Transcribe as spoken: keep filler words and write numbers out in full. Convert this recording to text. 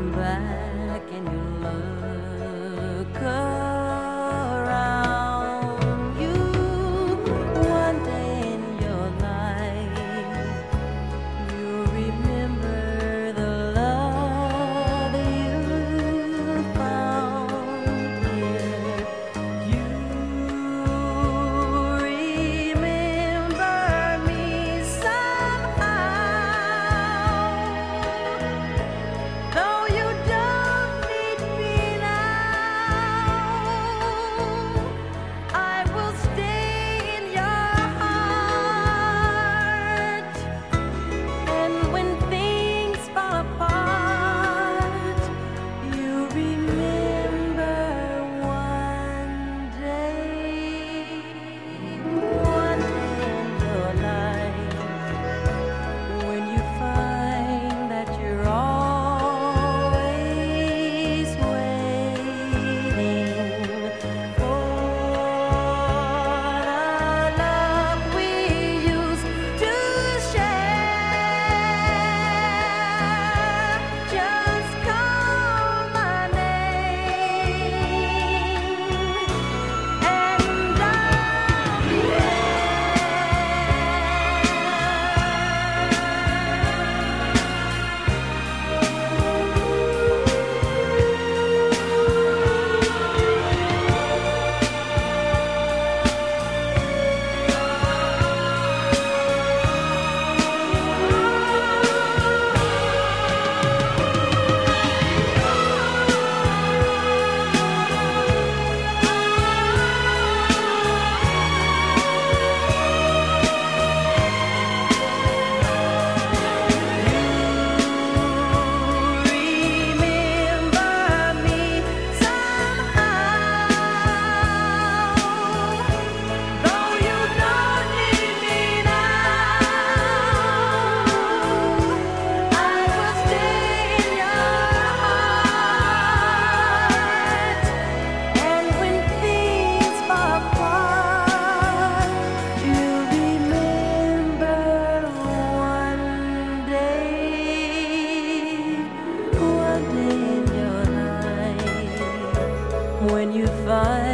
back and you look around you, one day in your life you remember the love you found here. You remember me somehow, though you don't need me now. I will stay in your heart, and when things fall apart, you remember one day, one day in your life, when you find that you're always waiting for the love we used to share. Just call my name and I'll be remember me somehow, though you don't need me now. I will stay in your heart, and when things fall apart, you remember one day, one day in your life, when you find